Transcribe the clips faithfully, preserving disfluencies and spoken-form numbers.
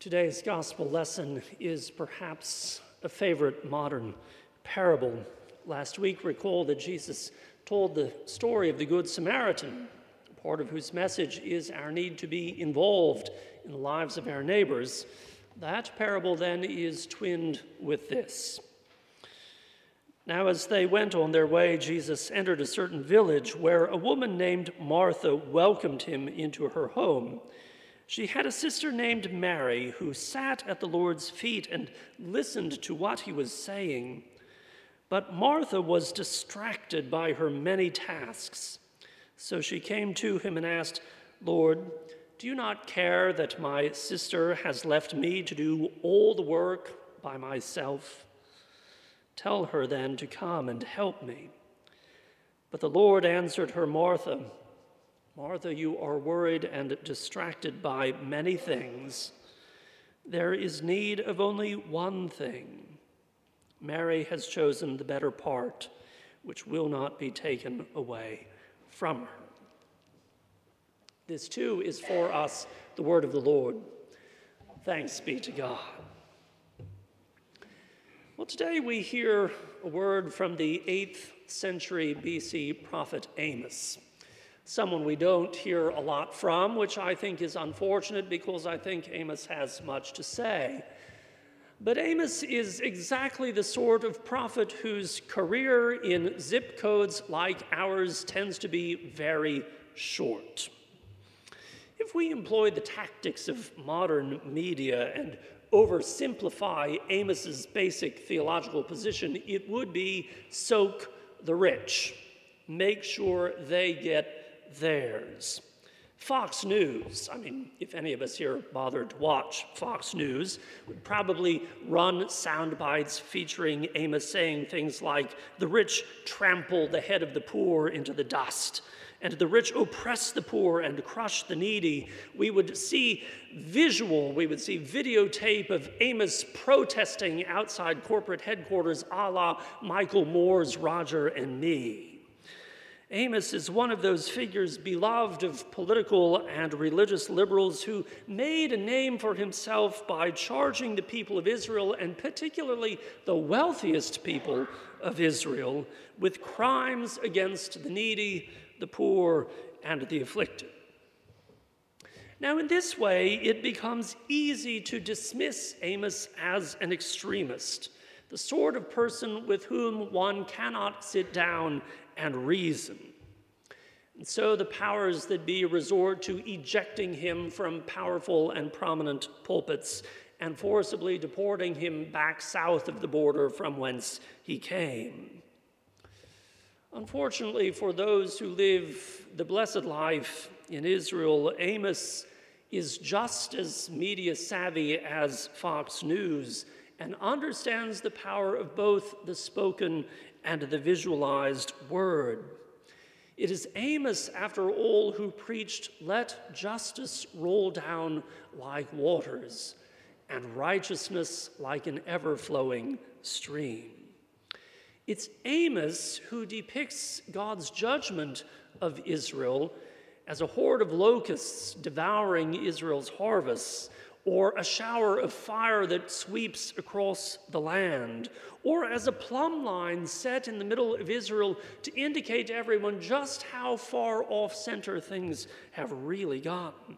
Today's gospel lesson is perhaps a favorite modern parable. Last week, recall that Jesus told the story of the Good Samaritan, part of whose message is our need to be involved in the lives of our neighbors. That parable then is twinned with this. Now, as they went on their way, Jesus entered a certain village where a woman named Martha welcomed him into her home. She had a sister named Mary who sat at the Lord's feet and listened to what he was saying. But Martha was distracted by her many tasks. So she came to him and asked, "Lord, do you not care that my sister has left me to do all the work by myself? Tell her then to come and help me." But the Lord answered her, "Martha, Martha, you are worried and distracted by many things. There is need of only one thing. Mary has chosen the better part, which will not be taken away from her." This too is for us the word of the Lord. Thanks be to God. Well, today we hear a word from the eighth century B C prophet Amos. Someone we don't hear a lot from, which I think is unfortunate because I think Amos has much to say. But Amos is exactly the sort of prophet whose career in zip codes like ours tends to be very short. If we employ the tactics of modern media and oversimplify Amos's basic theological position, it would be soak the rich. Make sure they get theirs. Fox News, I mean, if any of us here bothered to watch Fox News, would probably run sound bites featuring Amos saying things like, "The rich trample the head of the poor into the dust, and the rich oppress the poor and crush the needy." We would see visual, we would see videotape of Amos protesting outside corporate headquarters a la Michael Moore's Roger and Me. Amos is one of those figures beloved of political and religious liberals who made a name for himself by charging the people of Israel, and particularly the wealthiest people of Israel, with crimes against the needy, the poor, and the afflicted. Now, in this way, it becomes easy to dismiss Amos as an extremist, the sort of person with whom one cannot sit down and reason. And so the powers that be resort to ejecting him from powerful and prominent pulpits and forcibly deporting him back south of the border from whence he came. Unfortunately for those who live the blessed life in Israel, Amos is just as media savvy as Fox News and understands the power of both the spoken and the visualized word. It is Amos, after all, who preached, "Let justice roll down like waters, and righteousness like an ever-flowing stream." It's Amos who depicts God's judgment of Israel as a horde of locusts devouring Israel's harvests, or a shower of fire that sweeps across the land, or as a plumb line set in the middle of Israel to indicate to everyone just how far off center things have really gotten.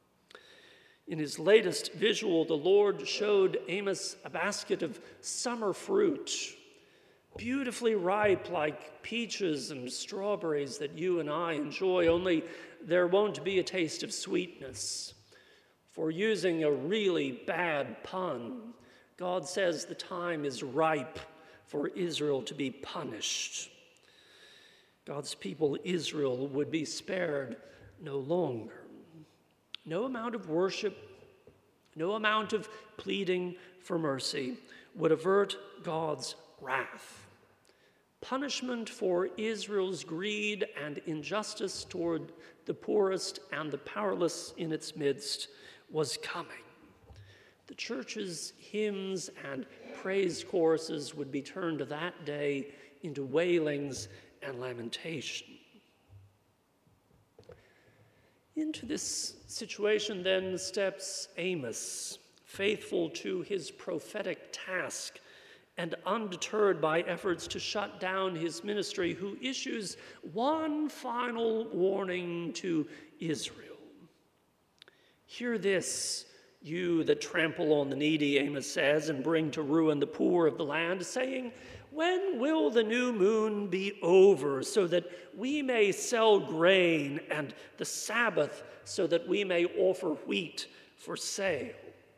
In his latest visual, the Lord showed Amos a basket of summer fruit, beautifully ripe like peaches and strawberries that you and I enjoy, only there won't be a taste of sweetness. For using a really bad pun, God says the time is ripe for Israel to be punished. God's people, Israel, would be spared no longer. No amount of worship, no amount of pleading for mercy would avert God's wrath. Punishment for Israel's greed and injustice toward the poorest and the powerless in its midst was coming. The church's hymns and praise choruses would be turned that day into wailings and lamentation. Into this situation then steps Amos, faithful to his prophetic task, and undeterred by efforts to shut down his ministry, who issues one final warning to Israel. Hear this, you that trample on the needy, Amos says, and bring to ruin the poor of the land, saying, when will the new moon be over, so that we may sell grain, and the Sabbath, so that we may offer wheat for sale?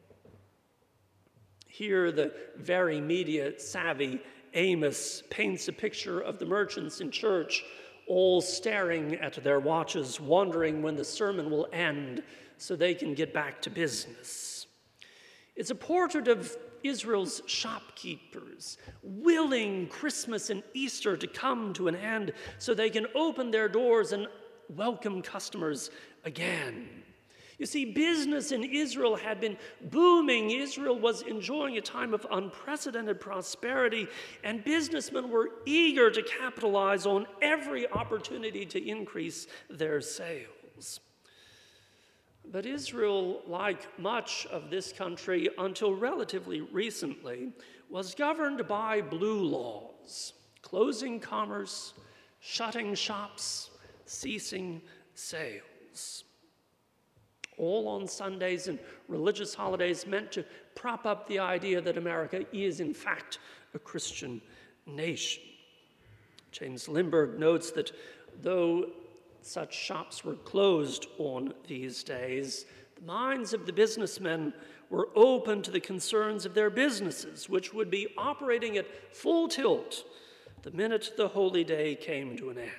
Here, the very media-savvy Amos paints a picture of the merchants in church, all staring at their watches, wondering when the sermon will end so they can get back to business. It's a portrait of Israel's shopkeepers, willing Christmas and Easter to come to an end so they can open their doors and welcome customers again. You see, business in Israel had been booming. Israel was enjoying a time of unprecedented prosperity, and businessmen were eager to capitalize on every opportunity to increase their sales. But Israel, like much of this country until relatively recently, was governed by blue laws, closing commerce, shutting shops, ceasing sales. All on Sundays and religious holidays meant to prop up the idea that America is, in fact, a Christian nation. James Lindbergh notes that though such shops were closed on these days, the minds of the businessmen were open to the concerns of their businesses, which would be operating at full tilt the minute the holy day came to an end.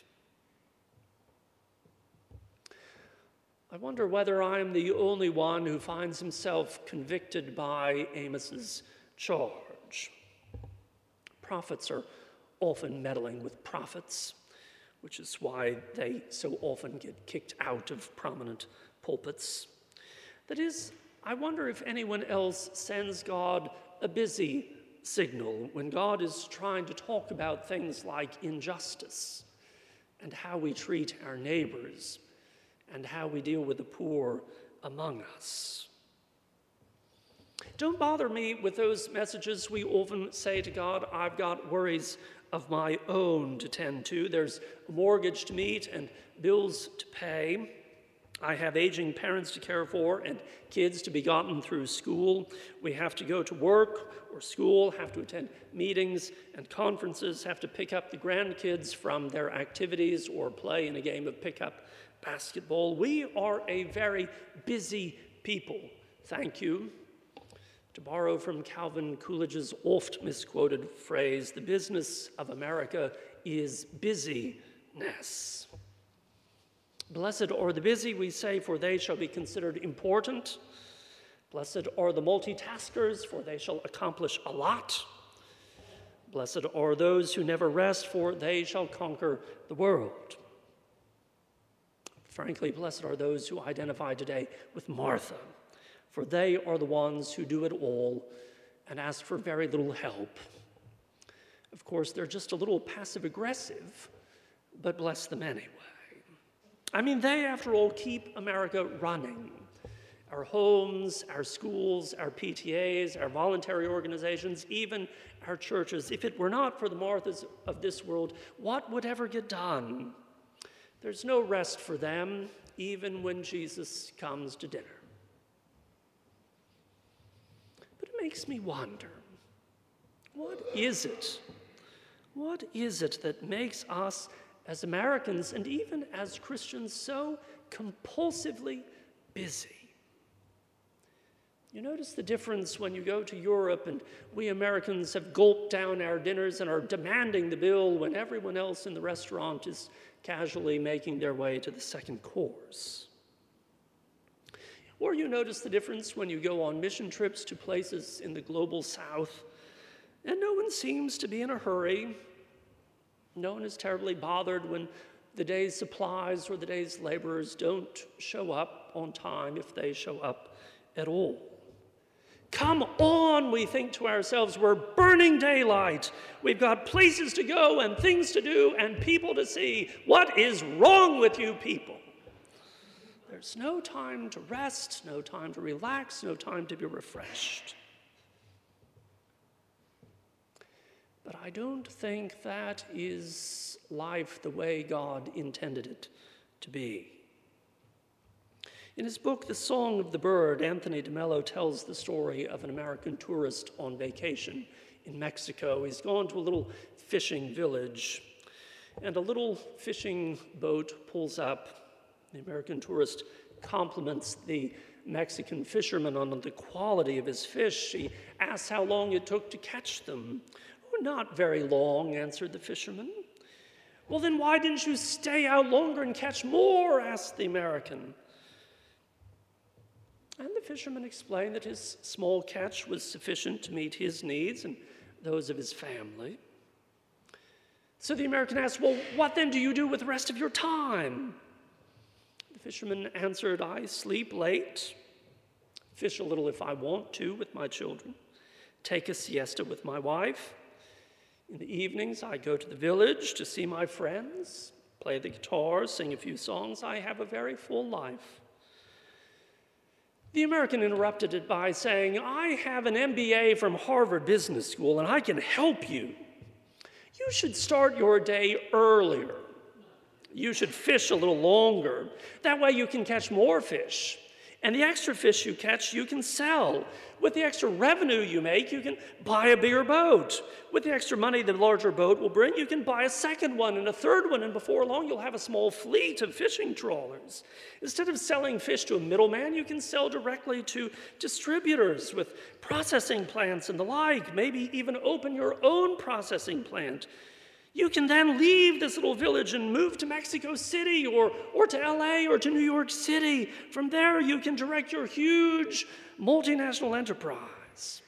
I wonder whether I am the only one who finds himself convicted by Amos's charge. Prophets are often meddling with prophets, which is why they so often get kicked out of prominent pulpits. That is, I wonder if anyone else sends God a busy signal when God is trying to talk about things like injustice and how we treat our neighbors and how we deal with the poor among us. Don't bother me with those messages we often say to God, I've got worries of my own to tend to. There's a mortgage to meet and bills to pay. I have aging parents to care for and kids to be gotten through school. We have to go to work or school, have to attend meetings and conferences, have to pick up the grandkids from their activities or play in a game of pickup basketball. We are a very busy people, thank you. To borrow from Calvin Coolidge's oft misquoted phrase, the business of America is busyness. Blessed are the busy, we say, for they shall be considered important. Blessed are the multitaskers, for they shall accomplish a lot. Blessed are those who never rest, for they shall conquer the world. Frankly, blessed are those who identify today with Martha, for they are the ones who do it all and ask for very little help. Of course, they're just a little passive-aggressive, but bless them anyway. I mean, they, after all, keep America running. Our homes, our schools, our P T As, our voluntary organizations, even our churches. If it were not for the Marthas of this world, what would ever get done? There's no rest for them, even when Jesus comes to dinner. But it makes me wonder, what is it? What is it that makes us as Americans and even as Christians so compulsively busy? You notice the difference when you go to Europe and we Americans have gulped down our dinners and are demanding the bill when everyone else in the restaurant is casually making their way to the second course. Or you notice the difference when you go on mission trips to places in the global south and no one seems to be in a hurry. No one is terribly bothered when the day's supplies or the day's laborers don't show up on time, if they show up at all. Come on, we think to ourselves, we're burning daylight. We've got places to go and things to do and people to see. What is wrong with you people? There's no time to rest, no time to relax, no time to be refreshed. But I don't think that is life the way God intended it to be. In his book, The Song of the Bird, Anthony DeMello tells the story of an American tourist on vacation in Mexico. He's gone to a little fishing village, and a little fishing boat pulls up. The American tourist compliments the Mexican fisherman on the quality of his fish. He asks how long it took to catch them. "Oh, not very long," answered the fisherman. "Well, then why didn't you stay out longer and catch more?" asked the American. And the fisherman explained that his small catch was sufficient to meet his needs and those of his family. So the American asked, "Well, what then do you do with the rest of your time?" The fisherman answered, "I sleep late, fish a little if I want to with my children, take a siesta with my wife. In the evenings, I go to the village to see my friends, play the guitar, sing a few songs. I have a very full life." The American interrupted it by saying, "I have an M B A from Harvard Business School, and I can help you. You should start your day earlier. You should fish a little longer. That way you can catch more fish. And the extra fish you catch, you can sell. With the extra revenue you make, you can buy a bigger boat. With the extra money the larger boat will bring, you can buy a second one and a third one, and before long you'll have a small fleet of fishing trawlers. Instead of selling fish to a middleman, you can sell directly to distributors with processing plants and the like, maybe even open your own processing plant. You can then leave this little village and move to Mexico City or, or to L A or to New York City. From there, you can direct your huge multinational enterprise."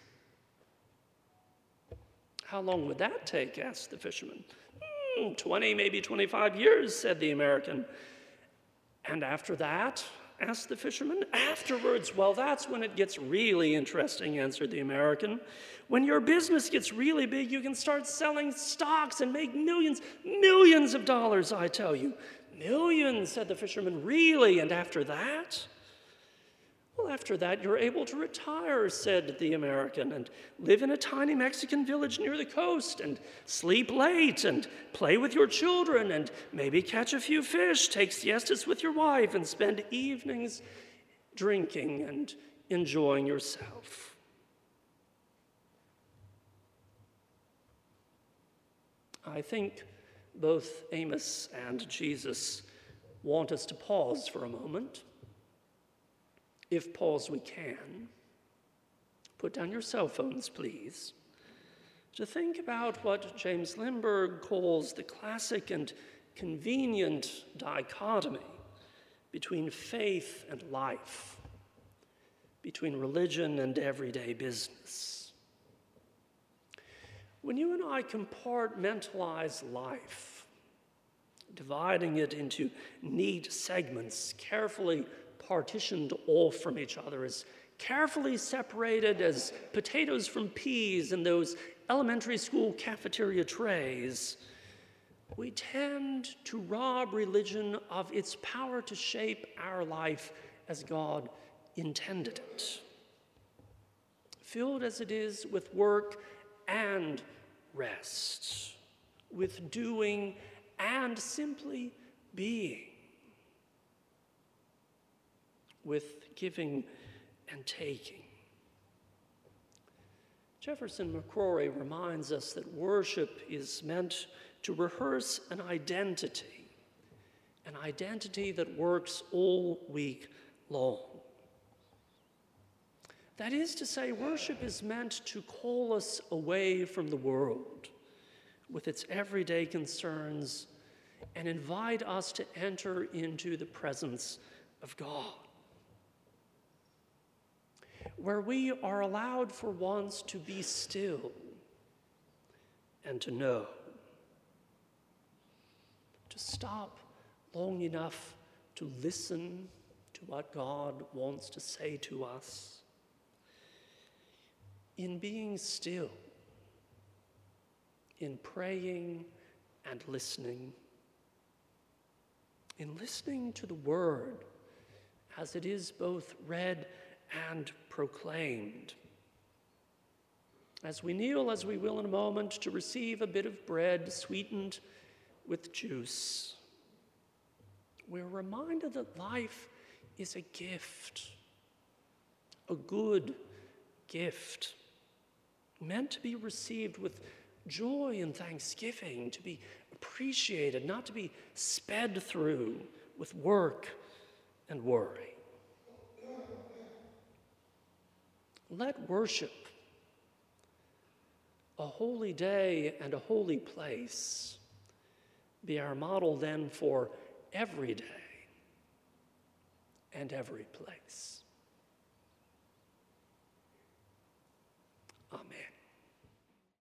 "How long would that take?" asked the fisherman. Hmm, twenty, maybe twenty-five years, said the American. "And after that?" asked the fisherman. "Afterwards, well, that's when it gets really interesting," answered the American. "When your business gets really big, you can start selling stocks and make millions, millions of dollars, I tell you." "Millions," said the fisherman. "Really? And after that?" "Well, after that, you're able to retire," said the American, "and live in a tiny Mexican village near the coast and sleep late and play with your children and maybe catch a few fish, take siestas with your wife, and spend evenings drinking and enjoying yourself." I think both Amos and Jesus want us to pause for a moment. If pause we can, put down your cell phones, please, to think about what James Lindbergh calls the classic and convenient dichotomy between faith and life, between religion and everyday business. When you and I compartmentalize life, dividing it into neat segments, carefully partitioned off from each other, as carefully separated as potatoes from peas in those elementary school cafeteria trays, we tend to rob religion of its power to shape our life as God intended it, filled as it is with work and rest, with doing and simply being, with giving and taking. Jefferson McCrory reminds us that worship is meant to rehearse an identity, an identity that works all week long. That is to say, worship is meant to call us away from the world with its everyday concerns and invite us to enter into the presence of God, where we are allowed for once to be still and to know, to stop long enough to listen to what God wants to say to us. In being still, in praying and listening, in listening to the word as it is both read and proclaimed. As we kneel, as we will in a moment, to receive a bit of bread sweetened with juice, we're reminded that life is a gift, a good gift, meant to be received with joy and thanksgiving, to be appreciated, not to be sped through with work and worry. Let worship, a holy day and a holy place, be our model then for every day and every place.